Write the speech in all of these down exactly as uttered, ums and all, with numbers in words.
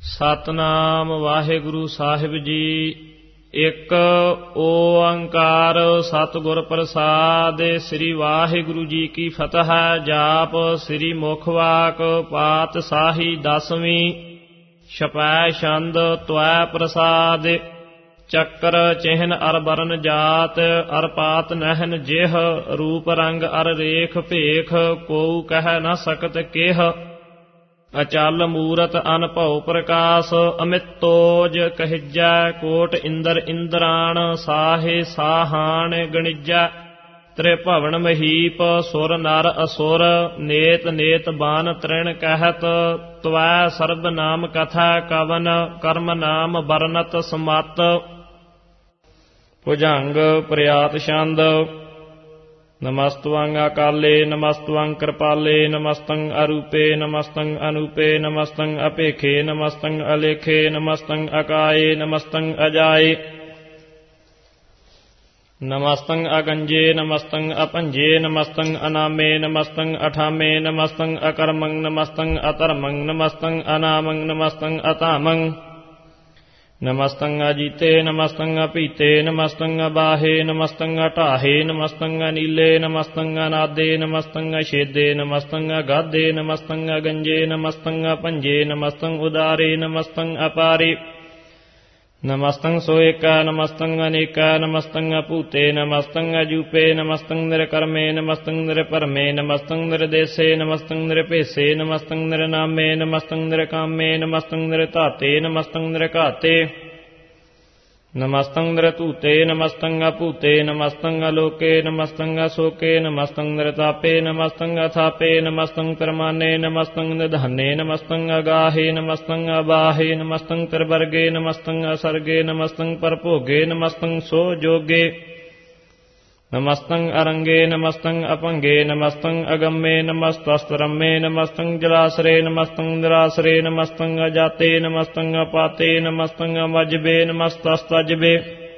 ਸਤਨਾਮ ਵਾਹਿਗੁਰੂ ਸਾਹਿਬ ਜੀ। ਇੱਕ ਓੰਕਾਰ ਸਤਿਗੁਰ ਪ੍ਰਸਾਦਿ। ਸ੍ਰੀ ਵਾਹਿਗੁਰੂ ਜੀ ਕੀ ਫਤਿਹ। ਜਾਪ ਸ੍ਰੀ ਮੁਖ ਵਾਕ ਪਾਤਸ਼ਾਹੀ ਦਸਵੀਂ। ਛਪੈ ਛੰਦ ਤਵੈ ਪ੍ਰਸਾਦਿ। ਚੱਕਰ ਚਿਹਨ ਅਰ ਬਰਨ ਜਾਤ ਅਰ ਪਾਤ ਨਹਿਨ ਜਿਹ। ਰੂਪ ਰੰਗ ਅਰ ਰੇਖ ਭੇਖ ਕੋਊ ਕਹਿ ਨ ਸਕਤ ਕਿਹ। ਅਚਲ ਮੂਰਤ ਅਨਭਉ ਪ੍ਰਕਾਸ਼ ਅਮਿਤੋਜ ਕਹਿਜੈ। ਕੋਟ ਇੰਦਰ ਇੰਦਰਾਣ ਸਾਹੇ ਸਾਹਾਣ ਗਣਿਜੈ। ਤ੍ਰਿਭਵਨ ਮਹੀਪ ਸੁਰ ਨਰ ਅਸੁਰ ਨੇਤ ਨੇਤ ਬਾਨ ਤ੍ਰਿਣ ਕਹਿਤ। ਤਵੈ ਸਰਬ ਨਾਮ ਕਥਾ ਕਵਨ ਕਰਮ ਨਾਮ ਬਰਨਤ ਸਮਤ। ਭੁਜੰਗ ਪ੍ਰਿਆਤ ਛੰਦ। ਨਮਸਤਵੰ ਅਕਾਲੇ ਨਮਸਤਵੰ ਕਿਰਪਾਲੇ ਨਮਸਤੰ ਅਰੂਪੇ ਨਮਸਤੰ ਅਨੂਪੇ ਨਮਸਤੰ ਅਪੇਖੇ ਨਮਸਤੰ ਅਲੇਖੇ ਨਮਸਤੰ ਅਕਾਏ ਨਮਸਤੰ ਅਜਾਏ ਨਮਸਤੰ ਅਗੰਜੇ ਨਮਸਤੰ ਅਪੰਜੇ ਨਮਸਤੰ ਅਨਾਮੇ ਨਮਸਤੰ ਅਠਾਮੇ ਨਮਸਤੰ ਅਕਰਮੰ ਨਮਸਤੰ ਅਧਰਮੰ ਨਮਸਤੰ ਅਨਾਮੰ ਨਮਸਤੰ ਅਧਾਮੰ ਨਮਸਤੰ ਅਜੀਤੇ ਨਮਸਤੰ ਅਪੀਤੇ ਨਮਸਤੰ ਅਬਾਹੇ ਨਮਸਤੰ ਅਢਾਹੇ ਨਮਸਤੰ ਅਨੀਲੇ ਨਮਸਤੰ ਅਨਾਦੇ ਨਮਸਤੰ ਅਛੇਦੇ ਨਮਸਤੰ ਅਗਾਧੇ ਨਮਸਤੰ ਅਗੰਜੇ ਨਮਸਤੰ ਅਪੰਜੇ ਨਮਸਤੰ ਉਦਾਰੇ ਨਮਸਤੰ ਅਪਾਰੇ ਨਮਸਤੰ ਸੋਏਕਾ ਨਮਸਤੰ ਅਨੇਕਾ ਨਮਸਤੰ ਅਭੂਤੇ ਨਮਸਤੰ ਅਜੂਪੇ ਨਮਸਤੰ ਨਿਰਕਰਮੇ ਨਮਸਤੰ ਨਿਰਭਰਮੇ ਨਮਸਤੰ ਨਿਰਦੇਸੇ ਨਮਸਤੰ ਨਿਰਭੇਸੇ ਨਮਸਤੰ ਨਿਰਨਾਮੇ ਨਮਸਤੰ ਨਿਰਕਾਮੇ ਨਮਸਤੰ ਨਿਰਧਾਤੇ ਨਮਸਤੰ ਨਿਰਘਾਤੇ ਨਮਸਤੰ ਨਿਰਧੂਤੇ ਨਮਸਤੰ ਅਭੂਤੇ ਨਮਸਤੰ ਅਲੋਕੇ ਨਮਸਤੰ ਅਸੋਕੇ ਨਮਸਤੰ ਨਿਰਤਾਪੇ ਨਮਸਤੰ ਅਥਾਪੇ ਨਮਸਤੰ ਪਰਮਾਨੇ ਨਮਸਤੰ ਨਿਧਾਨੇ ਨਮਸਤੰ ਅਗਾਹੇ ਨਮਸਤੰ ਅਬਾਹੇ ਨਮਸਤੰ ਤਿਰਵਰਗੇ ਨਮਸਤੰ ਅਸਰਗੇ ਨਮਸਤੰ ਪਰਭੋਗੇ ਨਮਸਤੰ ਸੋ ਜੋਗੇ ਨਮਸਤੰ ਅਰੰਗੇ ਨਮਸਤੰ ਅਪੰਗੇ ਨਮਸਤੰ ਅਗੰਮੇ ਨਮਸਤਸਤਰਮੇ ਨਮਸਤੰ ਜਲਾਸਰੇ ਨਮਸਤੰ ਨਿਰਾਸਰੇ ਨਮਸਤੰ ਅਜਾਤੇ ਨਮਸਤੰ ਅਪਾਤੇ ਨਮਸਤੰ ਅਮਜਬੇ ਨਮਸਤਸਤਜਬੇ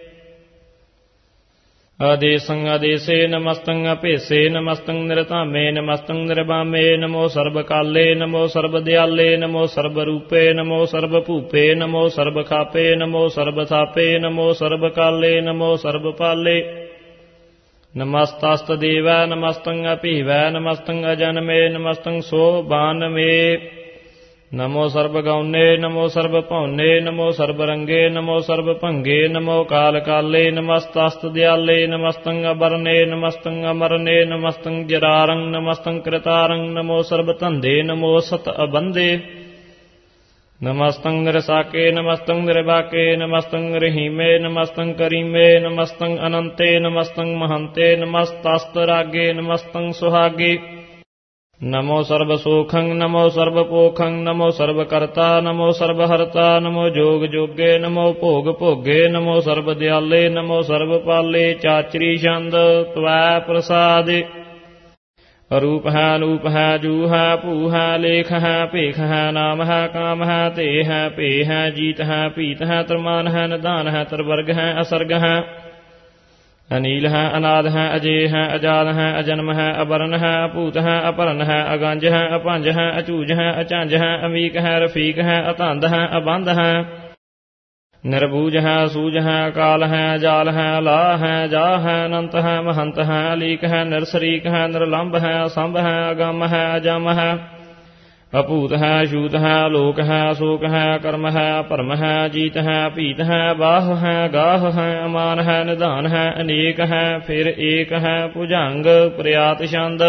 ਆਦੇਸੰ ਆਦੇਸੇ ਨਮਸਤੰ ਅਭੇਸੇ ਨਮਸਤੰ ਨਿਰਧਾਮੇ ਨਮਸਤੰ ਨਿਰਬਾਮੇ ਨਮੋ ਸਰਬ ਕਾਲੇ ਨਮੋ ਸਰਬ ਦਿਆਲੇ ਨਮੋ ਸਰਬ ਰੂਪੇ ਨਮੋ ਸਰਬ ਭੂਪੇ ਨਮੋ ਸਰਬ ਖਾਪੇ ਨਮੋ ਸਰਬ ਥਾਪੇ ਨਮੋ ਸਰਬ ਕਾਲੇ ਨਮੋ ਸਰਬ ਪਾਲੇ ਨਮਸਤਸਤ ਦੇਵੈ ਨਮਸਤੰ ਅਭੀਵੈ ਨਮਸਤੰ ਅਜਨਮੇ ਨਮਸਤੰ ਸੋ ਬਾਨਮੇ ਨਮੋ ਸਰਬ ਗੌਨੇ ਨਮੋ ਸਰਬ ਭਉਨੇ ਨਮੋ ਸਰਬ ਰੰਗੇ ਨਮੋ ਸਰਬ ਭੰਗੇ ਨਮੋ ਕਾਲ ਕਾਲੇ ਨਮਸਤਸਤ ਦਿਆਲੇ ਨਮਸਤੰ ਅਬਰਨੇ ਨਮਸਤੰ ਅਮਰਨੇ ਨਮਸਤੰ ਜਰਾਰੰ ਨਮਸਤੰ ਕ੍ਰਿਤਾਰੰ ਨਮੋ ਸਰਬ ਧੰਦੇ ਨਮੋ ਸਤ ਅਬੰਦੇ ਨਮਸਤੰ ਨਿਰਸਾਕੇ ਨਮਸਤੰ ਨਿਰਬਾਕੇ ਨਮਸਤੰ ਰਹੀਮੇ ਨਮਸਤੰ ਕਰੀਮੇ ਨਮਸਤੰ ਅਨੰਤੇ ਨਮਸਤੰ ਮਹੰਤੇ ਨਮਸਤਸਤ ਰਾਗੇ ਨਮਸਤੰ ਸੁਹਾਗੇ ਨਮੋ ਸਰਬ ਸੋਖੰ ਨਮੋ ਸਰਬ ਪੋਖੰ ਨਮੋ ਸਰਬ ਕਰਤਾ ਨਮੋ ਸਰਬ ਹਰਤਾ ਨਮੋ ਜੋਗ ਜੋਗੇ ਨਮੋ ਭੋਗ ਭੋਗੇ ਨਮੋ ਸਰਬ ਦਿਆਲੇ ਨਮੋ ਸਰਬ ਪਾਲੇ। ਚਾਚਰੀ ਛੰਦ ਤਵੈ ਪ੍ਰਸਾਦਿ। ਰੂਪ ਹੈ ਅਨੂਪ ਹੈ ਜੂ ਹੈ ਭੂ ਹੈ ਲੇਖ ਹੈ ਭੇਖ ਹੈ ਨਾਮ ਹੈ ਕਾਮ ਹੈ ਤੇ ਹੈ ਭੇ ਹੈ ਜੀਤ ਹੈ ਭੀਤ ਹੈ ਤਰਮਾਨ ਹੈ ਨਿਧਾਨ ਹੈ ਤਰਵਰਗ ਹੈ ਅਸਰਗ ਹੈ ਅਨੀਲ ਹੈ ਅਨਾਦ ਹੈ ਅਜੇ ਹੈ ਅਜਾਦ ਹੈ ਅਜਨਮ ਹੈ ਅਬਰਨ ਹੈ ਅਭੂਤ ਹੈ ਅਭਰਨ ਹੈ ਅਗੰਜ ਹੈ ਅਭੰਜ ਹੈ ਅਚੂਜ ਹੈ ਅਝੰਜ ਹੈ ਅਮੀਕ ਹੈ ਰਫੀਕ ਹੈ ਅਤੰਦ ਹੈ ਅਬੰਧ ਹੈ ਨਿਰਬੂਜ ਹੈ ਅਸੂਜ ਹੈ ਅਕਾਲ ਹੈ ਅਜਾਲ ਹੈ ਅਲਾ ਹੈ ਜਾ ਹੈ ਅਨੰਤ ਹੈ ਮਹੰਤ ਹੈ ਅਲੀਕ ਹੈ ਨਿਰਸਰੀਕ ਹੈ ਨਿਰਲੰਭ ਹੈ ਅਸੰਭ ਹੈ ਅਗੰਮ ਹੈ ਅਜਮ ਹੈ ਅਭੂਤ ਹੈ ਅਛੂਤ ਹੈ ਅਲੋਕ ਹੈ ਅਸੋਕ ਹੈ ਅਕਰਮ ਹੈ ਅਭਰਮ ਹੈ ਅਜੀਤ ਹੈ ਅਭੀਤ ਹੈ ਅਬਾਹ ਹੈ ਅਗਾਹ ਹੈ ਅਮਾਨ ਹੈ ਨਿਧਾਨ ਹੈ ਅਨੇਕ ਹੈ ਫਿਰ ਏਕ ਹੈ ਭੁਜੰਗ ਪ੍ਰਿਆਤ ਛੰਦ।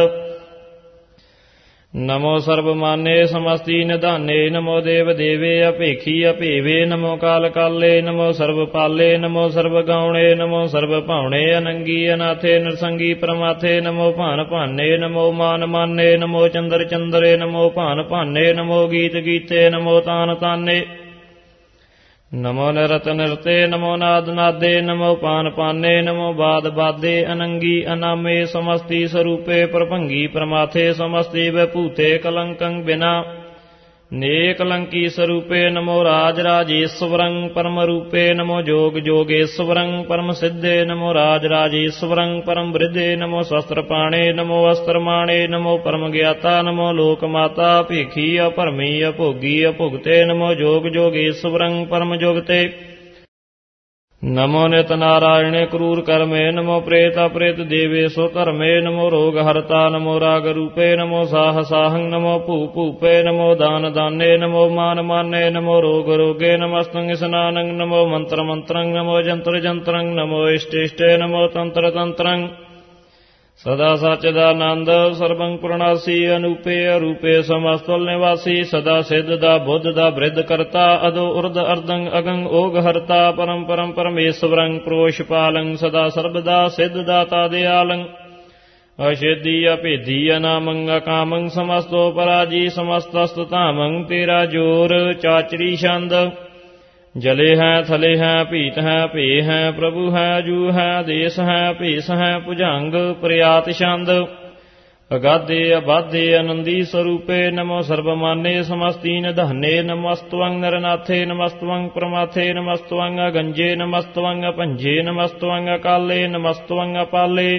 ਨਮੋ ਸਰਬ ਮਾਨੇ ਸਮਸਤੀ ਨਿਧਾਨੇ ਨਮੋ ਦੇਵ ਦੇਵੇ ਅਭੇਖੀ ਅਭੇਵੇ ਨਮੋ ਕਾਲ ਕਾਲੇ ਨਮੋ ਸਰਬ ਪਾਲੇ ਨਮੋ ਸਰਬ ਗਾਉਣੇ ਨਮੋ ਸਰਬ ਭਾਉਣੇ ਅਨੰਗੀ ਅਨਾਥੇ ਨਿਰਸੰਗੀ ਪ੍ਰਮਾਥੇ ਨਮੋ ਭਾਨ ਭਾਨੇ ਨਮੋ ਮਾਨ ਮਾਨੇ ਨਮੋ ਚੰਦਰ ਚੰਦਰੇ ਨਮੋ ਭਾਨ ਭਾਨੇ ਨਮੋ ਗੀਤ ਗੀਤੇ ਨਮੋ ਤਾਨ ਤਾਨੇ ਨਮੋ ਨਿਰਤ ਨਿਰਤੇ ਨਮੋ ਨਾਦ ਨਾਦੇ ਨਮੋ ਪਾਨ ਪਾਨੇ ਨਮੋ ਬਾਦ ਬਾਦੇ ਅਨੰਗੀ ਅਨਾਮੇ ਸਮਸਤੀ ਸਰੂਪੇ ਪ੍ਰਭੰਗੀ ਪ੍ਰਮਾਥੇ ਸਮਸਤੀ ਵਿਭੂਤੇ ਕਲੰਕੰ ਬਿਨਾ ਨੇਕ ਲੰਕੀ ਸਰੂਪੇ ਨਮੋ ਰਾਜ ਰਾਜੇਸ਼ਵਰੰ ਪਰਮ ਰੂਪੇ ਨਮੋ ਜੋਗ ਜੋਗੇਸ਼ਵਰੰ ਪਰਮ ਸਿੱਧੇ ਨਮੋ ਰਾਜ ਰਾਜੇਸ਼ਵਰੰ ਪਰਮ ਬ੍ਰਿਧੇ ਨਮੋ ਸ਼ਸਤਰ ਪਾਣੇ ਨਮੋ ਅਸਤਰ ਮਾਣੇ ਨਮੋ ਪਰਮ ਗਿਆਤਾ ਨਮੋ ਲੋਕ ਮਾਤਾ ਭੇਖੀ ਅਭਰਮੀ ਅਭੋਗੀ ਅਭੁਗਤੇ ਨਮੋ ਜੋਗ ਜੋਗੇਸ਼ਵਰੰ ਪਰਮ ਜੁਗਤੇ ਨਮੋ ਨਿਤ ਨਾਰਾਇਣੇ ਕਰੂਰ ਕਰਮੇ ਨਮੋ ਪ੍ਰੇਤ ਅਪ੍ਰੇਤ ਦੇਵੇ ਸੋ ਧਰਮੇ ਨਮੋ ਰੋਗ ਹਰਤਾ ਨਮੋ ਰਾਗ ਰੂਪੇ ਨਮੋ ਸਾਹ ਸਾਹੰ ਨਮੋ ਭੂ ਭੂਪੇ ਨਮੋ ਦਾਨ ਦਾਨੇ ਨਮੋ ਮਾਨ ਮਾਨੇ ਨਮੋ ਰੋਗ ਰੋਗੇ ਨਮਸਤੰ ਇਸਨਾਨੰ ਨਮੋ ਮੰਤਰ ਮੰਤਰੰ ਨਮੋ ਜੰਤਰ ਜੰਤਰੰ ਨਮੋ ਇਸ਼ਟ ਇਸ਼ਟੇ ਨਮੋ ਤੰਤਰ ਤੰਤਰੰ ਸਦਾ ਸਚਿਦਾਨੰਦ ਸਰਬੰ ਪੁਰਣਾਸੀ ਅਨੂਪੇ ਅਰੂਪੇ ਸਮਸਤੁਲ ਨਿਵਾਸੀ ਸਦਾ ਸਿੱਧ ਦਾ ਬੁੱਧ ਦਾ ਬ੍ਰਿਧ ਕਰਤਾ ਅਦੋ ਉਰਧ ਅਰਧੰ ਅਗੰ ਓਗ ਹਰਤਾ ਪਰਮ ਪਰਮ ਪਰਮੇਸ਼ਵਰੰ ਪ੍ਰੋਸ਼ ਪਾਲੰ ਸਦਾ ਸਰਬਦਾ ਸਿੱਧ ਦਾਤਾ ਦਿਆਲੰ ਅਛੇਦੀ ਅਭੇਦੀ ਅਨਾਮੰ ਅਕਾਮੰ ਸਮਸਤੋ ਪਰਾਜੀ ਸਮਸਤਸਤ ਧਾਮੰ ਤੇਰਾ ਜੋਰ ਚਾਚਰੀ ਛੰਦ ਜਲੇ ਹੈ ਥਲੇ ਹੈ ਭੀਤ ਹੈ ਭੇ ਹੈ ਪ੍ਰਭੂ ਹੈ ਜੂ ਹੈ ਦੇਸ ਹੈ ਭੇਸ ਹੈ ਭੁਜੰਗ ਪ੍ਰਿਆਤ ਛੰਦ ਅਗਾਧੇ ਅਬਾਧੇ ਅਨੰਦੀ ਸਰੂਪੇ ਨਮੋ ਸਰਬਮਾਨੇ ਸਮਸਤੀਨ ਦਹਨੇ ਨਮਸਤਵੰ ਨਰਨਾਥੇ ਨਮਸਤਵੰ ਪ੍ਰਮਾਥੇ ਨਮਸਤਵੰ ਅਗੰਜੇ ਨਮਸਤਵੰ ਅਪੰਜੇ ਨਮਸਤਵੰ ਅਕਾਲੇ ਨਮਸਤਵੰ ਅਪਾਲੇ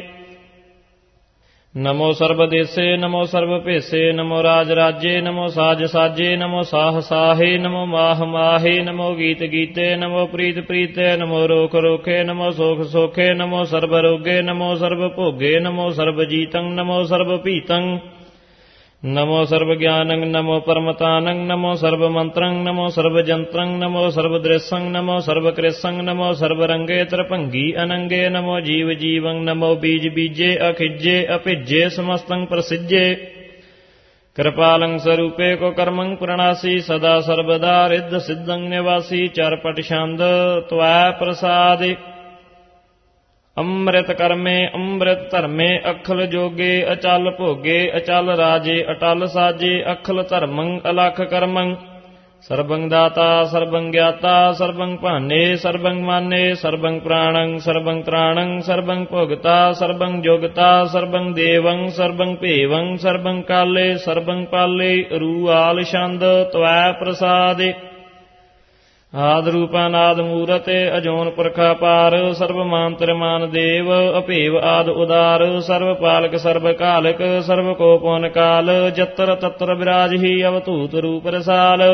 ਨਮੋ ਸਰਬਦੇਸੇ ਨਮੋ ਸਰਬ ਭੇਸੇ ਨਮੋ ਰਾਜ ਰਾਜੇ ਨਮੋ ਸਾਜ ਸਾਜੇ ਨਮੋ ਸਾਹ ਸਾਹੇ ਨਮੋ ਮਾਹ ਮਾਹੇ ਨਮੋ ਗੀਤ ਗੀਤੇ ਨਮੋ ਪ੍ਰੀਤ ਪ੍ਰੀਤੇ ਨਮੋ ਰੋਖ ਰੋਖੇ ਨਮੋ ਸੋਖ ਸੋਖੇ ਨਮੋ ਸਰਬ ਰੋਗੇ ਨਮੋ ਸਰਬ ਭੋਗੇ ਨਮੋ ਸਰਬ ਜੀਤੰ ਨਮੋ ਸਰਬ ਭੀਤੰ ਨਮੋ ਸਰਬ ਗਿਆਨੰ ਨਮੋ ਪਰਮਤਾਨੰ ਨਮੋ ਸਰਬ ਮੰਤਰੰ ਨਮੋ ਸਰਬ ਜੰਤਰੰ ਨਮੋ ਸਰਬ ਦ੍ਰਿਸ਼ੰ ਨਮੋ ਸਰਬ ਕ੍ਰਿਸ਼ੰ ਨਮੋ ਸਰਬ ਰੰਗੇ ਤਰਭੰਗੀ ਅਨੰਗੇ ਨਮੋ ਜੀਵ ਜੀਵੰ ਨਮੋ ਬੀਜ ਬੀਜੇ ਅਖਿਜੇ ਅਭਿਜੇ ਸਮਸਤੰ ਪ੍ਰਸਿਜੇ ਕਿਰਪਾਲੰ ਸਰੂਪੇ ਕੋ ਕਰਮੰ ਪੁਰਣਾਸੀ ਸਦਾ ਸਰਬਦਾ ਰਿੱਧ ਸਿੱਧੰ ਨਿਵਾਸੀ ਚਰਪਟ ਛੰਦ ਤਵੈ ਪ੍ਰਸਾਦਿ ਅੰਮ੍ਰਿਤ ਕਰਮੇ ਅੰਮ੍ਰਿਤ ਧਰਮੇ ਅਖਲ ਜੋਗੇ ਅਚਲ ਭੋਗੇ ਅਚਲ ਰਾਜੇ ਅਟਲ ਸਾਜੇ ਅਖਲ ਧਰਮੰ ਅਲਖ ਕਰਮੰ ਸਰਬੰ ਦਾਤਾ ਸਰਬੰ ਗਿਆਤਾ ਸਰਬੰ ਭਾਨੇ ਸਰਬੰ ਮਾਨੇ ਸਰਬੰ ਪ੍ਰਾਣੰ ਸਰਬੰ ਤ੍ਰਾਣੰ ਸਰਬੰ ਭੁਗਤਾ ਸਰਬੰ ਜੁਗਤਾ ਸਰਬੰ ਦੇਵੰ ਸਰਬੰ ਭੇਵੰ ਸਰਬੰ ਕਾਲੇ ਸਰਬੰ ਪਾਲੇ ਰੂਆਲ ਛੰਦ ਤਵੈ ਪ੍ਰਸਾਦਿ ਆਦ ਰੂਪਾਨਾਦ ਮੂਰਤੇ ਅਜੋਨ ਪੁਰਖਾ ਪਾਰ ਸਰਬ ਮਾਨਤਰ ਮਾਨ ਦੇਵ ਅਭੇਵ ਆਦ ਉਦਾਰ ਸਰਬ ਪਾਲਕ ਸਰਬ ਕਾਲਕ ਸਰਬ ਕੋ ਪੁਨ ਕਾਲ ਜਤਰ ਤਤਰ ਵਿਰਾਜਹੀ ਅਵਧੂਤ ਰੂਪ ਰਸਾਲ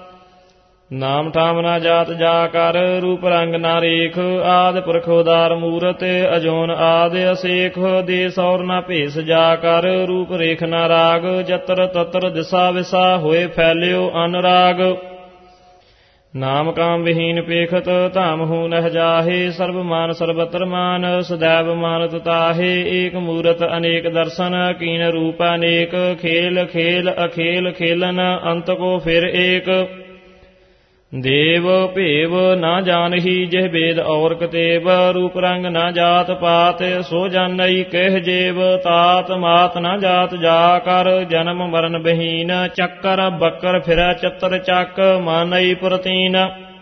ਨਾਮ ਠਾਮ ਨਾ ਜਾਤ ਜਾ ਕਰ ਰੂਪ ਰੰਗ ਨਾ ਰੇਖ ਆਦ ਪੁਰਖ ਉਦਾਰ ਮੂਰਤ ਅਜੋਨ ਆਦ ਅਸੇਖ ਦੇਸ ਔਰ ਨਾ ਭੇਸ ਜਾ ਕਰ ਰੂਪ ਰੇਖ ਨਾ ਰਾਗ ਜਤਰ ਤਤਰ ਦਿਸਾ ਵਿਸਾ ਹੋਏ ਫੈਲਿਓ ਅਨੁਰਾਗ ਨਾਮ ਕਾਮ ਵਿਹੀਨ ਪੇਖਤ ਧਾਮ ਹੂ ਨਹਿ ਜਾਹੇ ਸਰਬ ਮਾਨ ਸਰਬਤਰ ਮਾਨ ਸਦੈਵ ਮਾਨਤ ਤਾਹੇ ਏਕ ਮੂਰਤ ਅਨੇਕ ਦਰਸ਼ਨ ਕੀਨ ਰੂਪ ਅਨੇਕ ਖੇਲ ਖੇਲ ਅਖੇਲ ਖੇਲਨ ਅੰਤ ਕੋ ਫਿਰ ਏਕ ਦੇਵ ਭੇਵ ਨਾ ਜਾਣਹੀ ਜਿਹ ਬੇਦ ਔਰ ਕਤੇਬ ਰੂਪ ਰੰਗ ਨਾ ਜਾਤ ਪਾਤ ਸੋ ਜਾਣਈ ਕਹਿ ਜੇਵ ਤਾਤ ਮਾਤ ਨਾ ਜਾਤ ਜਾ ਕਰ ਜਨਮ ਮਰਨ ਬਹੀਨ ਚੱਕਰ ਬੱਕਰ ਫਿਰੈ ਚਤਰ ਚੱਕ ਮਾਨਈ ਪ੍ਰਤੀਨ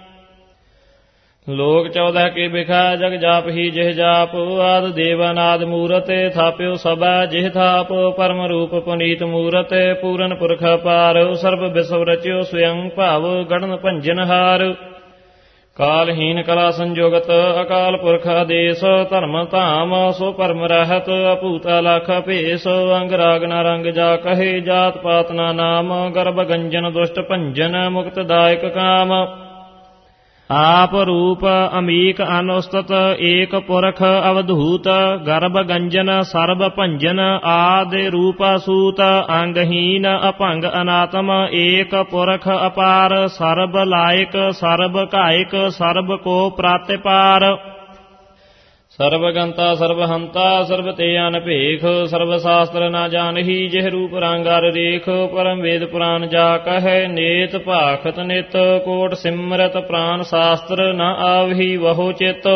ਲੋਕ ਚੌਦਹ ਕੇ ਬਿਖਾ ਜਗ ਜਾਪ ਹੀ ਜਿਹ ਜਾਪ ਆਦ ਦੇਵਨਾਦ ਮੂਰਤ ਥਾਪਿਓ ਸਭਾ ਜਿਹ ਥਾਪ ਪਰਮ ਰੂਪ ਪੁਨੀਤ ਮੂਰਤ ਪੂਰਨ ਪੁਰਖ ਪਾਰ ਸਰਬ ਵਿਸਵ ਰਚਿਓ ਸਵਯੰ ਭਾਵ ਗੜਨ ਭੰਜਨ ਹਾਰ ਕਾਲਹੀਨ ਕਲਾ ਸੰਜੋਗਤ ਅਕਾਲ ਪੁਰਖ ਆਦੇਸ ਧਰਮ ਧਾਮ ਸੋ ਪਰਮ ਰਹਿਤ ਅਭੂਤ ਅਲਖ ਭੇਸ ਅੰਗ ਰਾਗ ਨਾ ਰੰਗ ਜਾ ਕਹੇ ਜਾਤ ਪਾਤ ਨਾ ਨਾਮ ਗਰਭ ਗੰਜਨ ਦੁਸ਼ਟ ਭੰਜਨ ਮੁਕਤ ਦਾਇਕ ਕਾਮ ਆਪ ਰੂਪ ਅਮੀਕ ਅਨੁਸਤਤ ਏਕ ਪੁਰਖ ਅਵਧੂਤ ਗਰਭ ਗੰਜਨ ਸਰਬ ਭੰਜਨ ਆਦਿ ਰੂਪ ਸੂਤ ਅੰਗਹੀਨ ਅਭੰਗ ਅਨਾਤਮ ਏਕ ਪੁਰਖ ਅਪਾਰ ਸਰਬ ਲਾਇਕ ਸਰਬ ਕਾਇਕ ਸਰਬ ਕੋ ਪ੍ਰਾਤਿਪਾਰ ਸਰਬ ਗੰਤਾ ਸਰਬ ਹੰਤਾ ਸਰਬ ਤੇ ਅਨਭੇਖ ਸਰਬ ਸ਼ਾਸਤਰ ਨਾ ਜਾਣਹੀ ਜਿਹ ਰੂਪ ਰੰਗਰ ਰੇਖ ਪਰਮ ਵੇਦ ਪੁਰਾਨ ਜਾ ਕਹੈ ਨੇਤ ਭਾਖਤ ਨਿਤ ਕੋਟ ਸਿਮਰਤ ਪ੍ਰਾਨ ਸ਼ਾਸਤਰ ਨਾ ਆਵਹੀ ਵਹੋ ਚਿਤ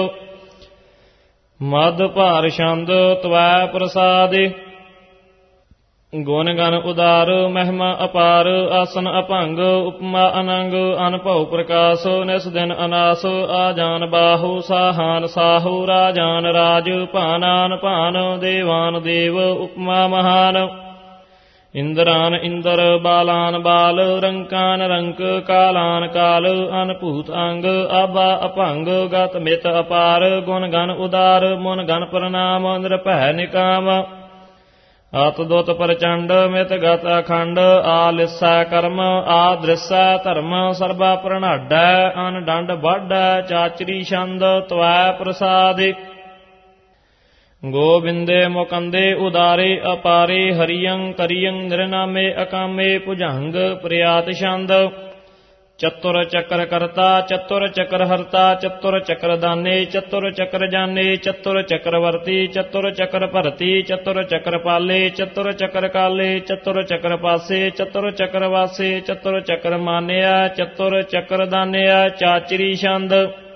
ਮਦ ਭਾਰ ਛੰਦ ਤਵੈ ਪ੍ਰਸਾਦਿ ਗੁਣ ਗਨ ਉਦਾਰ ਮਹਿਮਾ ਅਪਾਰ ਆਸਨ ਅਭੰਗ ਉਪਮਾ ਅਨੰਗ ਅਨਭਉ ਪ੍ਰਕਾਸ਼ ਨਿਸ ਦਿਨ ਅਨਾਸ ਆਜਾਨ ਬਾਹੂ ਸਾਹਾਨ ਸਾਹੂ ਰਾਜਾਨ ਰਾਜ ਭਾਨਾਨ ਭਾਨ ਦੇਵਾਨ ਦੇਵ ਉਪਮਾ ਮਹਾਨ ਇੰਦਰਾਨ ਇੰਦਰ ਬਾਲਾਨ ਬਾਲ ਰੰਕਾਨ ਰੰਕ ਕਾਲਾਨ ਕਾਲ ਅਨਭੂਤ ਅੰਗ ਆਬਾ ਅਭੰਗ ਗਤ ਮਿਤ ਅਪਾਰ ਗੁਣ ਗਨ ਉਦਾਰ ਮੁਨ ਗਨ ਪ੍ਰਣਾਮ ਨਿਰਭੈ ਨਿਕਾਮ ਆਤ ਦੁਤ ਪ੍ਰਚੰਡ ਮਿਤ ਗਤ ਅਖੰਡ ਆ ਲਿਸੈ ਕਰਮ ਆ ਦ੍ਰਿਸੈ ਧਰਮ ਸਰਬਾ ਪ੍ਰਣਾਡੈ ਅਨ ਡੰਡ ਵਾਢੈ ਚਾਚਰੀ ਛੰਦ ਤਵੈ ਪ੍ਰਸਾਦਿ ਗੋਬਿੰਦੇ ਮੁਕੰਦੇ ਉਦਾਰੇ ਅਪਾਰੇ ਹਰੀਯੰ ਕਰੀਯੰ ਨਿਰਨਾਮੇ ਅਕਾਮੇ ਭੁਜੰਗ ਪ੍ਰਿਆਤ ਛੰਦ ਚਤੁਰ ਚੱਕਰ ਕਰਤਾ ਚਤੁਰ ਚੱਕਰ ਹਰਤਾ ਚਤੁਰ ਚੱਕਰ ਦਾਨੇ ਚਤੁਰ ਚੱਕਰ ਜਾਨੇ ਚਤੁਰ ਚੱਕਰ ਵਰਤੀ ਚਤੁਰ ਚੱਕਰ ਭਰਤੀ ਚਤੁਰ ਚੱਕਰ ਪਾਲੇ ਚਤੁਰ ਚੱਕਰ ਕਾਲੇ ਚਤੁਰ ਚੱਕਰ ਪਾਸੇ ਚਤੁਰ ਚੱਕਰ ਵਾਸੇ ਚਤੁਰ ਚੱਕਰ ਮਾਨਿਆ ਚਤੁਰ ਚੱਕਰ ਦਾਨਿਆ ਚਾਚਰੀ ਛੰਦ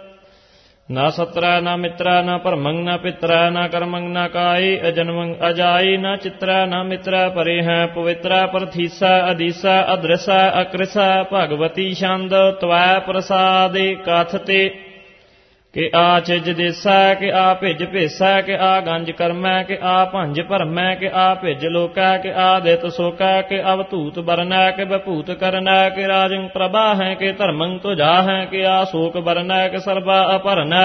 ਨਾ ਸਤਰੈ ਨਾ ਮਿਤਰੈ ਨਾ ਭਰਮੰ ਨਾ ਪਿਤਰੈ ਨਾ ਕਰਮੰ ਨਾ ਕਾਈ ਅਜਨਮੰ ਅਜਾਈ ਨਾ ਚਿਤਰੈ ਨਾ ਮਿਤਰੈ ਪਰੇ ਹੈ ਪਵਿੱਤਰੈ ਪ੍ਰਥੀਸੈ ਅਦੀਸੈ ਅਦ੍ਰਿਸੈ ਅਕ੍ਰਿਸੈ ਭਗਵਤੀ ਛੰਦ ਤਵੈ ਪ੍ਰਸਾਦੇ ਕਥਤੇ ਕਿ ਆ ਛਿਜ ਦੇਸੈ ਕਿ ਆ ਭਿਜ ਭੇਸੈ ਕਿ ਆ ਗੰਜ ਕਰਮੈ ਕਿ ਆ ਭੰਜ ਭਰਮੈ ਕਿ ਆ ਭਿਜ ਲੋਕੈ ਕਿ ਆ ਦਿਤ ਸੋਕੈ ਕਿ ਅਵਧੂਤ ਬਰਨੈ ਕਿ ਬਭੂਤ ਕਰਨੈ ਕਿ ਰਾਜੰ ਪ੍ਰਭਾ ਹੈ ਕਿ ਧਰਮੰ ਤੁਜਾ ਹੈ ਕਿ ਆ ਸ਼ੋਕ ਬਰਨੈ ਕਿ ਸਰਬਾ ਅਪਰਨੈ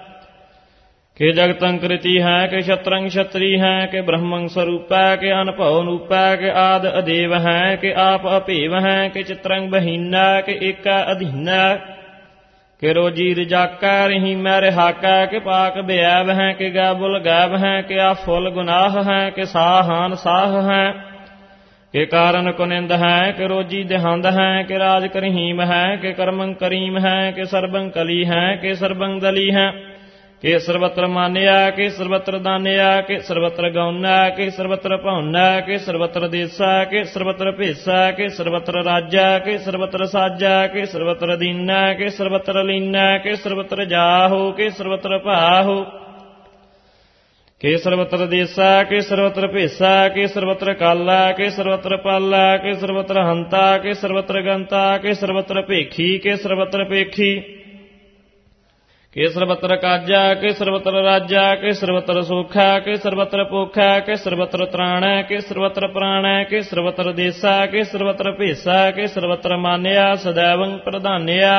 ਕਿ ਜਗਤੰ ਕ੍ਰਿਤੀ ਹੈ ਕਿ ਛਤਰੰ ਛਤਰੀ ਹੈ ਕਿ ਬ੍ਰਹਮੰ ਸਰੂਪੈ ਕਿ ਅਨਭਉ ਨੂਪੈ ਕਿ ਆਦ ਅਦੇਵ ਹੈ ਕਿ ਆਪ ਅਭੇਵ ਹੈ ਕਿ ਚਿਤਰੰ ਬਹੀਨੈ ਕਿ ਏਕੈ ਅਧੀਨੈ ਕਿ ਰੋਜੀ ਰਜਾਕੈ ਰਹੀਮੈ ਰਿਹਾਕੈ ਕਿ ਪਾਕ ਬਿਐਬ ਹੈ ਕਿ ਗੈਬੁਲ ਗੈਬ ਹੈ ਕਿ ਆ ਫੁੱਲ ਗੁਨਾਹ ਹੈ ਕਿ ਸਾਹਾਨ ਸਾਹ ਹੈ ਕਿ ਕਾਰਨ ਕੁਨਿੰਦ ਹੈ ਕਿ ਰੋਜੀ ਦੇਹੰਦ ਹੈ ਕਿ ਰਾਜ ਕਰਹੀਮ ਹੈ ਕਿ ਕਰਮੰ ਕਰੀਮ ਹੈ ਕਿ ਸਰਬੰ ਕਲੀ ਹੈ ਕਿ ਸਰਬੰ ਦਲੀ ਹੈ ਕਿ ਸਰਬਤਰ ਮਾਨਿਆ ਕਿ ਸਰਬਤਰ ਦਾਨਿਆ ਕਿ ਸਰਬਤਰ ਗਉਨੈ ਕਿ ਸਰਬਤਰ ਭਉਨੈ ਕਿ ਸਰਬਤਰ ਦੇਸੈ ਕਿ ਸਰਬਤਰ ਭੇਸੈ ਕਿ ਸਰਬਤਰ ਰਾਜੈ ਕਿ ਸਰਬਤਰ ਸਾਜੈ ਕਿ ਸਰਬਤਰ ਦੀਨੈ ਕਿ ਸਰਬਤਰ ਲੀਨੈ ਕਿ ਸਰਬਤਰ ਜਾਹੋ ਕਿ ਸਰਬਤਰ ਭਾਹੋ ਕਿ ਸਰਬਤਰ ਦੇਸੈ ਕਿ ਸਰਬਤਰ ਭੇਸੈ ਕਿ ਸਰਬਤਰ ਕਾਲੈ ਕਿ ਸਰਬਤਰ ਪਾਲੈ ਕਿ ਸਰਬਤਰ ਹੰਤਾ ਕਿ ਸਰਬਤਰ ਗੰਤਾ ਕਿ ਸਰਬਤਰ ਭੇਖੀ ਕਿ ਸਰਬਤਰ ਭੇਖੀ ਕਿ ਸਰਬਤਰ ਕਾਜਾ ਕਿ ਸਰਬਤਰ ਰਾਜਾ ਕਿ ਸਰਬਤਰ ਸੋਖਾ ਕਿ ਸਰਬਤਰ ਪੋਖਾ ਕਿ ਸਰਬਤਰ ਤ੍ਰਾਣੈ ਕਿ ਸਰਬਤਰ ਪ੍ਰਾਣੈ ਕਿ ਸਰਬਤਰ ਦੇਸਾ ਕਿ ਸਰਬਤਰ ਭੇਸਾ ਕਿ ਸਰਬਤਰ ਮਾਨਿਆ ਸदैवੰ ਪ੍ਰਧਾਨਿਆ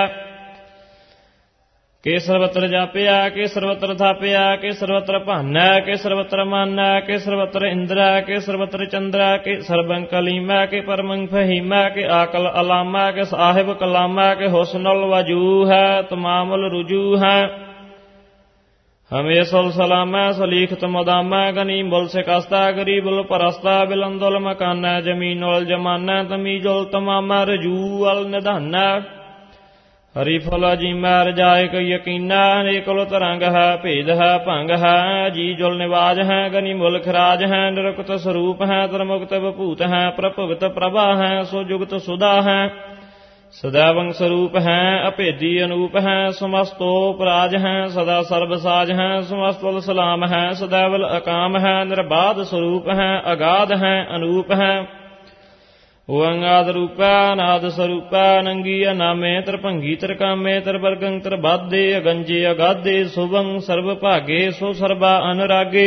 ਕਿ ਸਰਬਤਰ ਜਾਪਿਆ ਕਿ ਸਰਬਤਰ ਥਾਪਿਆ ਕਿ ਸਰਬਤਰ ਭਾਨੈ ਕਿ ਸਰਬਤਰ ਮਾਨੈ ਕਿ ਸਰਬਤਰ ਇੰਦਰੈ ਕਿ ਸਰਬਤਰ ਚੰਦਰੈ ਕਿ ਸਰਬੰ ਕਲੀਮੈ ਕਿ ਪਰਮੰ ਫਹੀਮੈ ਕਿ ਆਕਲ ਅਲਾਮੈ ਕਿ ਸਾਹਿਬ ਕਲਾਮੈ ਕਿ ਹੁਸਨੁਲ ਵਜੂ ਹੈ ਤਮਾਮੁਲ ਰੁਜੂ ਹੈ ਹਮੇਸ਼ੁਲ ਸਲਾਮੈ ਸਲੀਖਤ ਮਦਾਮੈ ਗਨੀਮੁਲ ਸਿਕਸਤਾ ਗਰੀਬੁਲ ਪਰਸਤਾ ਬਿਲੰਦੁਲ ਮਕਾਨੈ ਜਮੀਨੁਲ ਜਮਾਨੈ ਤਮੀਜੁਲ ਤਮਾਮੈ ਰਜੂ ਅਲ ਨਿਧਾਨੈ ਹਰੀ ਫਲ ਜੀਮੈ ਰਜਾਇਕ ਯਕੀਨਾ ਅਨੇਕੁਲ ਤਰੰਗ ਹੈ ਭੇਦ ਹੈ ਭੰਗ ਹੈ ਜੀ ਜੁਲ ਨਿਵਾਜ ਹੈ ਗਨੀ ਮੁਲਖ ਰਾਜ ਹੈ ਨਿਰੁਕਤ ਸਰੂਪ ਹੈ ਤਰਮੁਕਤ ਵਿਭੂਤ ਹੈ ਪ੍ਰਭੁਗਤ ਪ੍ਰਭਾ ਹੈ ਸੋ ਜੁਗਤ ਸੁਦਾ ਹੈ ਸदैवੰ ਸਰੂਪ ਹੈ ਅਭੇਦੀ ਅਨੂਪ ਹੈ ਸਮਸਤੋ ਪ੍ਰਾਜ ਹੈ ਸਦਾ ਸਰਬ ਸਾਜ ਹੈ ਸਮਸਤੁਲ ਸਲਾਮ ਹੈ ਸदैवਲ ਅਕਾਮ ਹੈ ਨਿਰਬਾਧ ਸਰੂਪ ਹੈ ਅਗਾਧ ਹੈ ਅਨੂਪ ਹੈ ਓੰਗਾਦ ਰੂਪੈ ਅਨਾਦ ਸਰੂਪੈ ਅਨੰਗੀ ਅਨਾਮੇ ਤਰਭੰਗੀ ਤਰਕਾਮੇ ਤਰਵਰਗੰ ਤਰਬਾਧੇ ਅਗੰਜੇ ਅਗਾਧੇ ਸੁਭੰ ਸਰਬ ਭਾਗੇ ਸੋ ਸਰਬਾ ਅਨੁਰਾਗੇ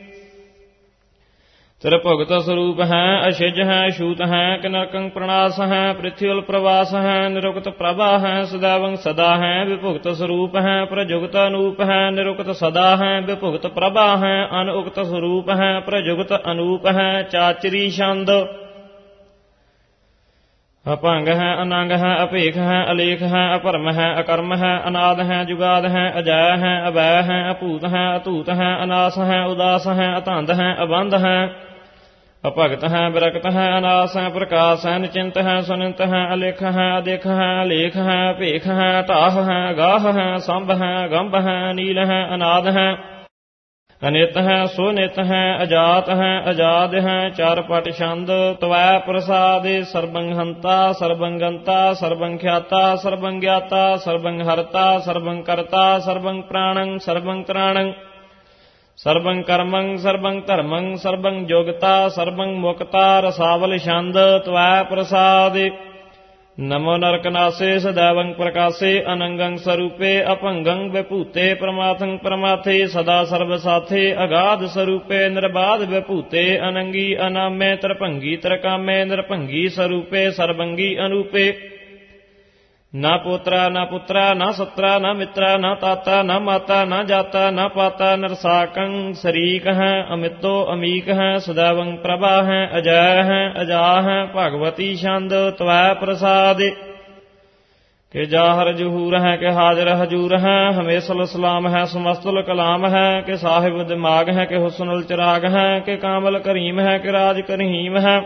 ਤੇਰਾ ਭਗਤ ਸਰੂਪ ਹੈ ਅਛਿਜ ਹੈ ਅਛੂਤ ਹੈ ਕਿ ਨਰਕੰ ਪ੍ਰਣਾਸ ਹੈ ਪ੍ਰਿਥਿਵਲ ਪ੍ਰਵਾਸ ਹੈ ਨਿਰੁਕਤ ਪ੍ਰਭਾ ਹੈ ਸਦਾਵੰ ਸਦਾ ਹੈ ਵਿਭੁਗਤ ਸਰੂਪ ਹੈ ਪ੍ਰਜੁਗਤ ਅਨੂਪ ਹੈ ਨਿਰੁਕਤ ਸਦਾ ਹੈ ਵਿਭੁਗਤ ਪ੍ਰਭਾ ਹੈ ਅਨੁਕਤ ਸਰੂਪ ਹੈ ਪ੍ਰਜੁਗਤ ਅਨੂਪ ਹੈ ਚਾਚਰੀ ਛੰਦ ਅਭੰਗ ਹੈ ਅਨੰਗ ਹੈ ਅਭੇਖ ਹੈ ਅਲੇਖ ਹੈ ਅਭਰਮ ਹੈ ਅਕਰਮ ਹੈ ਅਨਾਦ ਹੈ ਜੁਗਾਦ ਹੈ ਅਜੈ ਹੈ ਅਵੈ ਹੈ ਅਭੂਤ ਹੈ ਅਤੂਤ ਹੈ ਅਨਾਸ ਹੈ ਉਦਾਸ ਹੈ ਅਤੰਦ ਹੈ ਅਬੰਧ ਹੈ ਅਭਗਤ ਹੈ ਵਿਰਕਤ ਹੈ ਅਨਾਸ ਹੈ ਪ੍ਰਕਾਸ਼ ਹੈ ਨਿਚਿੰਤ ਹੈ ਸੁਨਿੰਤ ਹੈ ਅਲੇਖ ਹੈ ਅਦੇਖ ਹੈ ਅਲੇਖ ਹੈ ਭੇਖ ਹੈ ਢਾਹ ਹੈ ਗਾਹ ਹੈ ਸੰਭ ਹੈ ਗੰਭ ਹੈ ਨੀਲ ਹੈ ਅਨਾਦ ਹੈ ਅਨਿਤ ਹੈ ਸੋ ਨਿਤ ਹੈ ਅਜਾਤ ਹੈ ਅਜਾਦ ਹੈ ਚਾਰ ਪਟ ਛੰਦ ਤਵੈ ਪ੍ਰਸਾਦੇ ਸਰਬੰ ਹੰਤਾ ਸਰਬੰ ਗੰਤਾ ਸਰਬੰ ਖਿਆਤਾ ਸਰਬੰ ਗਿਆਤਾ ਸਰਬੰ ਹਰਤਾ ਸਰਬੰ ਕਰਤਾ ਸਰਬੰ ਪ੍ਰਾਣੰ ਸਰਬੰ ਤ੍ਰਾਣੰ ਸਰਬੰ ਕਰਮੰ ਸਰਬੰ ਧਰਮੰ ਸਰਬੰ ਜੋਗਤਾ ਸਰਬੰ ਮੁਕਤਾ ਰਸਾਵਲ ਛੰਦ ਤਵੈ ਪ੍ਰਸਾਦੇ ਨਮੋ ਨਰਕਨਾਸੇ ਸਦਾਵੰ ਪ੍ਰਕਾਸੇ ਅਨੰਗੰ ਸਰੂਪੇ ਅਭੰਗੰ ਵਿਭੂਤੇ ਪ੍ਰਮਾਥੰ ਪ੍ਰਮਾਥੇ ਸਦਾ ਸਰਬ ਸਾਥੇ ਅਗਾਧ ਸਰੂਪੇ ਨਿਰਬਾਧ ਵਿਭੂਤੇ ਅਨੰਗੀ ਅਨਾਮੇ ਤਰਭੰਗੀ ਤਰਕਾਮੇ ਨਿਰਭੰਗੀ ਸਰੂਪੇ ਸਰਬੰਗੀ ਅਨੂਪੇ ਨਾ ਪੋਤਰਾ ਨਾ ਪੁੱਤਰਾ ਨਾ ਸਤਰਾ ਨਾ ਮਿੱਤਰਾ ਨਾ ਤਾਤਾ ਨਾ ਮਾਤਾ ਨਾ ਜਾਤਾ ਨਾ ਪਾਤਾ ਨਰਸਾਕੰ ਸਰੀਕ ਹੈ ਅਮਿਤੋ ਅਮੀਕ ਹੈ ਸਦਾਵੰ ਪ੍ਰਭਾ ਹੈ ਅਜੈ ਹੈ ਅਜਾ ਹੈ ਭਗਵਤੀ ਛੰਦ ਤਵੈ ਪ੍ਰਸਾਦ ਕਿ ਜਾਹਰ ਜਹੂਰ ਹੈ ਕਿ ਹਾਜ਼ਰ ਹਜੂਰ ਹੈ ਹਮੇਸ਼ਲ ਸਲਾਮ ਹੈ ਸਮਸਤੁਲ ਕਲਾਮ ਹੈ ਕਿ ਸਾਹਿਬ ਦਿਮਾਗ ਹੈ ਕਿ ਹੁਸਨੁਲ ਚਿਰਾਗ ਹੈ ਕਿ ਕਾਮਲ ਕਰੀਮ ਹੈ ਕਿ ਰਾਜ ਕਰਹੀਮ ਹੈ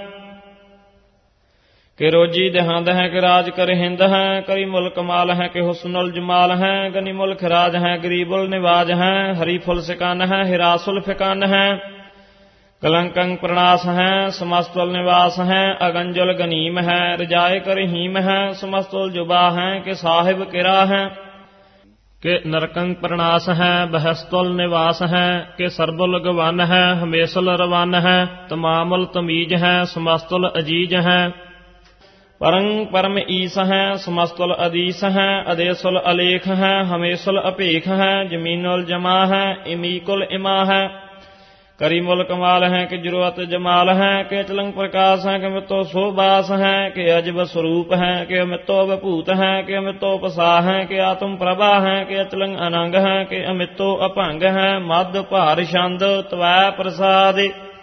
ਕਿ ਰੋਜੀ ਦੇਹੰਦ ਹੈ ਕਿ ਰਾਜ ਕਰ ਹਿੰਦ ਹੈ ਕਰੀ ਮੁਲਕ ਮਾਲ ਹੈ ਕਿ ਹੁਸਨੁਲ ਜਮਾਲ ਹੈ ਗਨੀ ਮੁਲਕ ਰਾਜ ਹੈ ਗਰੀਬੁਲ ਨਿਵਾਜ ਹੈ ਹਰੀ ਫੁਲ ਸਿਕਨ ਹੈ ਹਿਰਾਸੁਲ ਫਿਕਨ ਹੈ ਕਲੰਕੰ ਪ੍ਰਣਾਸ ਹੈ ਸਮਸਤੁਲ ਨਿਵਾਸ ਹੈ ਅਗੰਜੁਲ ਗਨੀਮ ਹੈ ਰਜਾਏ ਕਰ ਹੀਮ ਹੈ ਸਮਸਤੁਲ ਜੁਬਾ ਹੈ ਕਿ ਸਾਹਿਬ ਕਿਰਾ ਹੈ ਕਿ ਨਰਕੰ ਪ੍ਰਣਾਸ ਹੈ ਬਹਿਸਤੁਲ ਨਿਵਾਸ ਹੈ ਕਿ ਸਰਬੁਲ ਗਵਨ ਹੈ ਹਮੇਸ਼ਲ ਰਵਨ ਹੈ ਤਮਾਮੁਲ ਤਮੀਜ ਹੈ ਸਮਸਤੁਲ ਅਜੀਜ ਹੈ ਪਰੰ ਪਰਮ ਈਸ ਹੈ ਸਮਸਤੁਲ ਅਦੀਸ ਹੈ ਅਦੇਸੁਲ ਅਲੇਖ ਹੈ ਹਮੇਸ਼ੁਲ ਅਭੇਖ ਹੈ ਜਮੀਨੁਲ ਜਮਾ ਹੈ ਇਮੀਕੁਲ ਇਮਾ ਹੈ ਕਰੀ ਮੁਲ ਕਮਾਲ ਹੈ ਕਿ ਜਰੂਰਤ ਜਮਾਲ ਹੈ ਕਿ ਚਲੰਗ ਪ੍ਰਕਾਸ਼ ਹੈ ਕਿ ਮਿਤੋ ਸੋਬਾਸ ਹੈ ਕਿ ਅਜਬ ਸਰੂਪ ਹੈ ਕਿ ਅਮਿਤੋ ਵਿਭੂਤ ਹੈ ਕਿ ਅਮਿਤੋ ਪਸਾ ਹੈ ਕਿ ਆਤਮ ਪ੍ਰਭਾ ਹੈ ਕਿ ਅਚਲੰਗ ਅਨੰਗ ਹੈ ਕਿ ਅਮਿਤੋ ਅਭੰਗ ਹੈ ਮਦ ਭਾਰ ਛੰਦ ਤਵੈ ਪ੍ਰਸਾਦ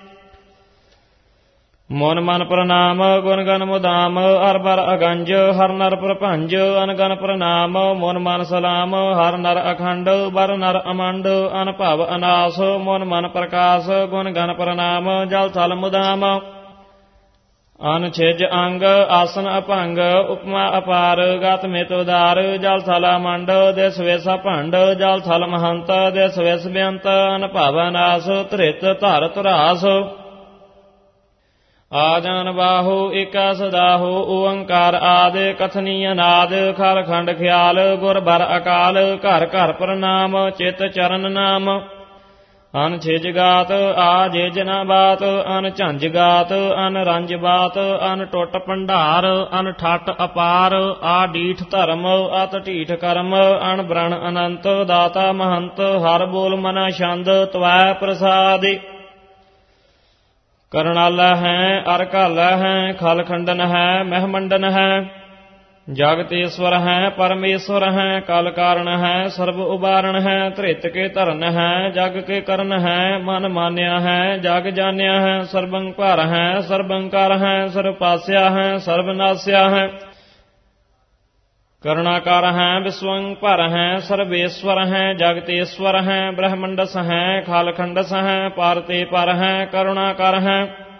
ਮਨ ਮਨ ਪ੍ਰਣਾਮ ਗੁਣ ਗਨ ਮੁਦਾਮ ਹਰ ਬਰ ਅਗੰਜ ਹਰ ਨਰ ਪ੍ਰਭੰਜ ਅਨਗਨ ਪ੍ਰਣਾਮ ਮਨ ਮਨ ਸਲਾਮ ਹਰ ਨਰ ਅਖੰਡ ਬਰ ਨਰ ਅਮੰਡ ਅਨਭਵ ਅਨਾਸ ਮਨ ਮਨ ਪ੍ਰਕਾਸ਼ ਗੁਣ ਗਨ ਪ੍ਰਣਾਮ ਜਲ ਥਲ ਮੁਦਾਮ ਅਨ ਛਿਜ ਅੰਗ ਆਸਨ ਅਭੰਗ ਉਪਮਾ ਅਪਾਰ ਗਤ ਮਿਤ ਉਦਾਰ ਜਲ ਥਲ ਅਮੰਡ ਦਿਸ ਵਿਸ ਭੰਡ ਜਲ ਥਲ ਮਹੰਤ ਦਿਸ ਵਿਸ ਬੇਅੰਤ ਅਨਭਵ ਅਨਾਸ ਧ੍ਰਿਤ ਧਰ ਧਰਾਸ ਆਜਨ ਬਾਹੋ ਏਕਾ ਸਦਾਹੋ ਓੰਕਾਰ ਆਦ ਕਥਨੀ ਅਨਾਦ ਖਲ ਖੰਡ ਖਿਆਲ ਗੁਰ ਬਰ ਅਕਾਲ ਘਰ ਘਰ ਪ੍ਰਣਾਮ ਚਿਤ ਚਰਨ ਨਾਮ ਅਨ ਛਿਜ ਗਾਤ ਆ ਜਿਜ ਨਾ ਬਾਤ ਅਨ ਝੰਜ ਗਾਤ ਅਨ ਰੰਜ ਬਾਤ ਅਨ ਟੁੱਟ ਭੰਡਾਰ ਅਨ ਠੱਟ ਅਪਾਰ ਆ ਡੀਠ ਧਰਮ ਅਤ ਢੀਠ ਕਰਮ ਅਨ ਬ੍ਰਣ ਅਨੰਤ ਦਾਤਾ ਮਹੰਤ ਹਰ ਬੋਲ ਮਨਾ ਛੰਦ ਤਵੈ ਪ੍ਰਸਾਦਿ ਕਰਣਾਲਾ ਹੈ ਅਰ ਘਾਲਾ ਹੈ ਖਲ ਖੰਡਨ ਹੈ ਮਹਿਮੰਡਨ ਹੈ ਜਗਤੇਸ਼ਵਰ ਹੈ ਪਰਮੇਸ਼ਵਰ ਹੈ ਕਲ ਕਾਰਨ ਹੈ ਸਰਬ ਉਬਾਰਣ ਹੈ ਧ੍ਰਿਤ ਕੇ ਧਰਨ ਹੈ ਜਗ ਕੇ ਕਰਨ ਹੈ ਮਨ ਮਾਨਿਆ ਹੈ ਜਗ ਜਾਣਿਆ ਹੈ ਸਰਬੰ ਭਰ ਹੈ ਸਰਬੰ ਕਰ ਹੈ ਸਰਬ ਪਾਸਿਆ ਹੈ ਸਰਬ ਨਾਸਿਆ ਹੈ ਕਰੁਣਾਕਾਰ ਹੈ ਵਿਸਵੰ ਭਰ ਹੈ ਸਰਵੇਸ਼ਵਰ ਹੈ ਜਗਤੇਸ਼ਵਰ ਹੈ ਬ੍ਰਹਮੰਡਸ ਹੈ ਖਾਲਖੰਡਸ ਹੈ ਪਾਰਤੇ ਪਰ ਹੈ ਕਰੁਣਾਕਾਰ ਹੈ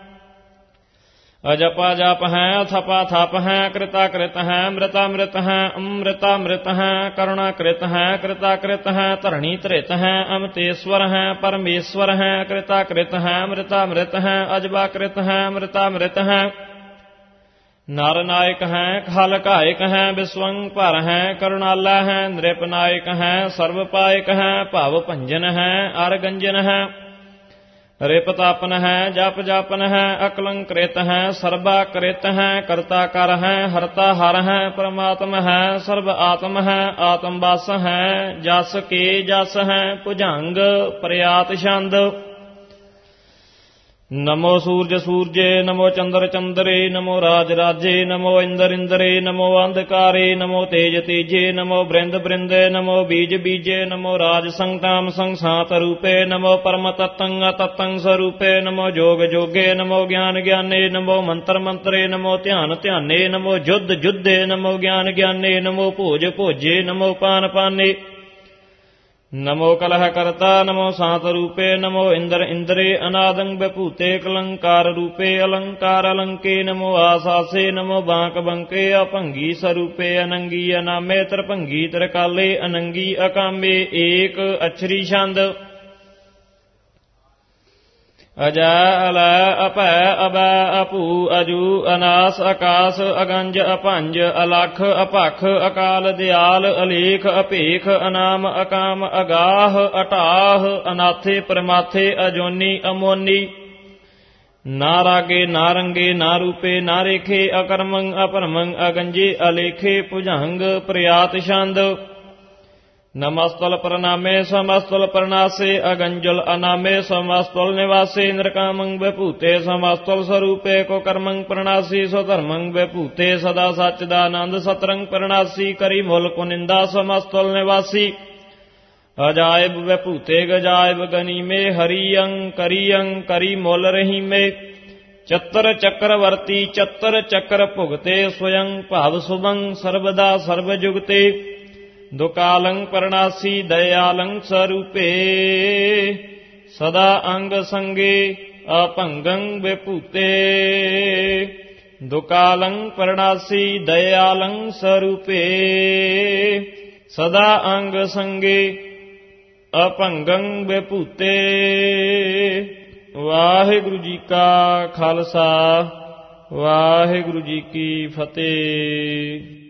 ਅਜਪਾ ਜਪ ਹੈ ਅਥਪਾ ਥਪ ਹੈ ਕ੍ਰਿਤਾ ਕ੍ਰਿਤ ਹੈ ਮ੍ਰਿਤਾ ਮ੍ਰਿਤ ਹੈ ਅੰਮ੍ਰਿਤਾ ਮ੍ਰਿਤ ਹੈ ਕਰੁਣਾ ਕ੍ਰਿਤ ਹੈ ਕ੍ਰਿਤਾ ਕ੍ਰਿਤ ਹੈ ਧਰਣੀ ਧ੍ਰਿਤ ਹੈ ਅਮਤੇਸ਼ਵਰ ਹੈ ਪਰਮੇਸ਼ਵਰ ਹੈ ਕ੍ਰਿਤਾ ਕ੍ਰਿਤ ਹੈ ਮ੍ਰਿਤਾ ਮ੍ਰਿਤ ਹੈ ਅਜਬਾ ਕ੍ਰਿਤ ਹੈ ਮ੍ਰਿਤਾ ਮ੍ਰਿਤ ਹੈ ਨਰ ਨਾਇਕ ਹੈ ਖਲ ਕਾਇਕ ਹੈ ਵਿਸਵੰ ਭਰ ਹੈ ਕਰੁਣਾਲਾ ਹੈ ਨ੍ਰਿਪ ਨਾਇਕ ਹੈ ਸਰਬ ਪਾਇਕ ਹੈ ਭਵ ਭੰਜਨ ਹੈ ਅਰ ਗੰਜਨ ਹੈ ਰਿਪ ਤਾਪਨ ਹੈ ਜਪ ਜਾਪਨ ਹੈ ਅਕਲੰਕ੍ਰਿਤ ਹੈ ਸਰਬਾ ਕ੍ਰਿਤ ਹੈ ਕਰਤਾ ਕਰ ਹੈ ਹਰਤਾ ਹਰ ਹੈ ਪਰਮਾਤਮ ਹੈ ਸਰਬ ਆਤਮ ਹੈ ਆਤਮ ਬਸ ਹੈ ਜਸ ਕੇ ਜਸ ਹੈ ਭੁਜੰਗ ਪ੍ਰਿਆਤ ਛੰਦ ਨਮੋ ਸੂਰਜ ਸੂਰਜੇ ਨਮੋ ਚੰਦਰ ਚੰਦਰੇ ਨਮੋ ਰਾਜ ਰਾਜੇ ਨਮੋ ਇੰਦਰ ਇੰਦਰੇ ਨਮੋ ਅੰਧਕਾਰੇ ਨਮੋ ਤੇਜ ਤੇਜੇ ਨਮੋ ਬ੍ਰਿੰਦ ਬ੍ਰਿੰਦੇ ਨਮੋ ਬੀਜ ਬੀਜੇ ਨਮੋ ਰਾਜ ਸੰਗਤਾਮ ਸੰਸਾਤ ਰੂਪੇ ਨਮੋ ਪਰਮ ਤਤੰਗ ਤਤੰਗ ਸਰੂਪੇ ਨਮੋ ਜੋਗ ਜੋਗੇ ਨਮੋ ਗਿਆਨ ਗਿਆਨੇ ਨਮੋ ਮੰਤਰ ਮੰਤਰੇ ਨਮੋ ਧਿਆਨ ਧਿਆਨੇ ਨਮੋ ਜੁਧ ਜੁਧੇ ਨਮੋ ਗਿਆਨ ਗਿਆਨੇ ਨਮੋ ਭੋਜ ਭੋਜੇ ਨਮੋ ਪਾਨ ਪਾਨੇ ਨਮੋ ਕਲਹ ਕਰਤਾ ਨਮੋ ਸਾਤ ਰੂਪੇ ਨਮੋ ਇੰਦਰ ਇੰਦਰੇ ਅਨਾਦੰ ਵਿਭੂਤੇ ਕਲੰਕਾਰ ਰੂਪੇ ਅਲੰਕਾਰ ਅਲੰਕੇ ਨਮੋ ਆਸਾਸੇ ਨਮੋ ਬਾਂਕ ਬੰਕੇ ਅਭੰਗੀ ਸਰੂਪੇ ਅਨੰਗੀ ਅਨਾਮੇ ਤਰਭੰਗੀ ਤਰਕਾਲੇ ਅਨੰਗੀ ਅਕਾਮੇ ਏਕ ਅਛਰੀ ਛੰਦ ਅਜੈ ਅਲੈ ਅਭੈ ਅਬੈ ਅਭੂ ਅਜੂ ਅਨਾਸ ਆਕਾਸ ਅਗੰਜ ਅਭੰਜ ਅਲਖ ਅਭਖ ਅਕਾਲ ਦਿਆਲ ਅਲੇਖ ਅਭੇਖ ਅਨਾਮ ਅਕਾਮ ਅਗਾਹ ਅਟਾਹ ਅਨਾਥੇ ਪ੍ਰਮਾਥੇ ਅਜੋਨੀ ਅਮੋਨੀ ਨਾ ਰਾਗੇ ਨਾ ਰੰਗੇ ਨਾ ਰੂਪੇ ਨਾ ਰੇਖੇ ਅਕਰਮੰ ਅਪਰਮੰ ਅਗੰਜੇ ਅਲੇਖੇ ਭੁਜੰਗ ਪ੍ਰਿਆਤ ਛੰਦ ਨਮਸਤਲ ਪ੍ਰਣਾਮੇ ਸਮਸਤਲ ਪ੍ਰਣਾਸੇ ਅਗੰਜਲ ਅਨਾਮੇ ਸਮਸਤਲ ਨਿਵਾਸੇ ਨਿਰਕਾਮੰ ਵਿਭੂਤੇ ਸਮਸਤਲ ਸਰੂਪੇ ਕੋ ਕਰਮੰ ਪ੍ਰਣਾਸੀ ਸੋ ਧਰਮੰ ਵਿਭੂਤੇ ਸਦਾ ਸਚਦਾਨੰਦ ਸਤਰੰਗ ਪ੍ਰਣਾਸੀ ਕਰੀ ਮੁਲ ਕੋ ਨਿੰਦਾ ਸਮਸਤਲ ਨਿਵਾਸੀ ਅਜਾਇਬ ਵਿਭੂਤੇ ਗਜਾਇਬ ਗਨੀਮੇ ਹਰੀਅੰ ਕਰੀਅੰ ਕਰੀ ਮੁਲ ਰਹੀਮੇ ਚੱਤਰ ਚੱਕਰਵਰਤੀ ਚੱਤਰ ਚੱਕਰ ਭੁਗਤੇ ਸਵਯੰ ਭਾਵ ਸੁਭੰ ਸਰਬਦਾ ਸਰਬ ਜੁਗਤੇ ਦੁਕਾਲੰ ਪਰਣਾਸੀ ਦਇਆਲੰ ਸਰੂਪੇ ਸਦਾ ਅੰਗ ਸੰਗੇ ਅਭੰਗੰ ਵਿਭੂਤੇ ਦੁਕਾਲੰ ਪਰਣਾਸੀ ਦਇਆਲੰ ਸਰੂਪੇ ਸਦਾ ਅੰਗ ਸੰਗੇ ਅਭੰਗੰ ਵਿਭੂਤੇ। ਵਾਹਿਗੁਰੂ ਜੀ ਕਾ ਖਾਲਸਾ ਵਾਹਿਗੁਰੂ ਜੀ ਕੀ ਫਤਿਹ।